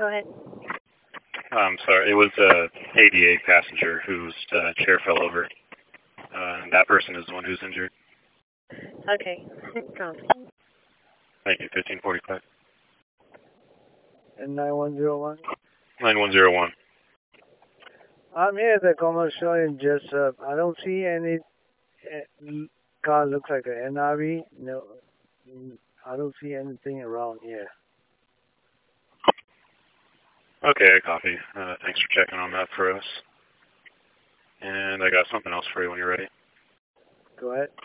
Go ahead. I'm sorry. It was a ADA passenger whose chair fell over. That person is the one who's injured. Okay. Copy. Thank you. 1545. And 9101? 9101. I'm here at the commercial in Jessup. I don't see any car looks like an NRV. No, I don't see anything around here. Okay, I copy. Thanks for checking on that for us. And I got something else for you when you're ready. Go ahead.